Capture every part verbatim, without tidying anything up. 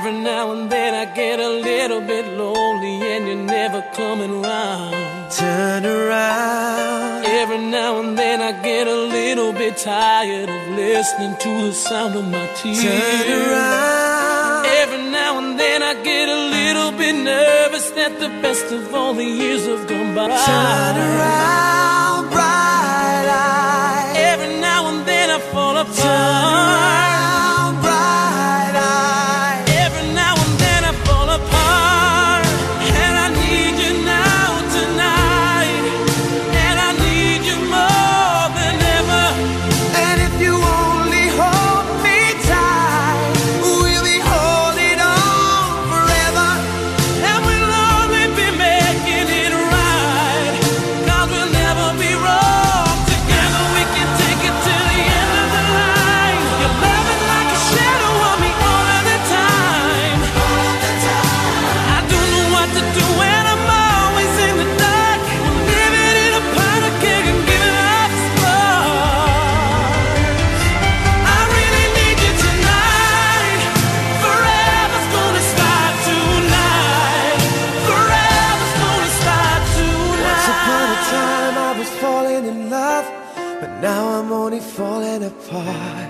Every now and then I get a little bit lonely and you're never coming round. Turn around. Every now and then I get a little bit tired of listening to the sound of my tears. Turn around. Every now and then I get a little bit nervous that the best of all the years have gone by. Turn around, bright eyes. Every now and then I fall apart. Turn around, bright eyes. Every now and then I fall apart. And I need you now tonight. And I need you more than ever. And if you only hold me tight, we'll be holding on forever. And we'll only be making it right. 'Cause we'll never be wrong. Together we can take it to the end of the line. You're loving like a shadow of me all of the time. All the time. I don't know what to do when I'm always in the dark. We're living in a powder keg and giving up the spark. I really need you tonight. Forever's gonna start tonight. Forever's gonna start tonight. Once upon a time I was falling in love, but now I'm only falling apart.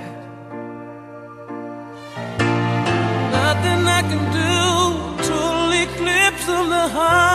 Nothing I can do, total eclipse of the heart.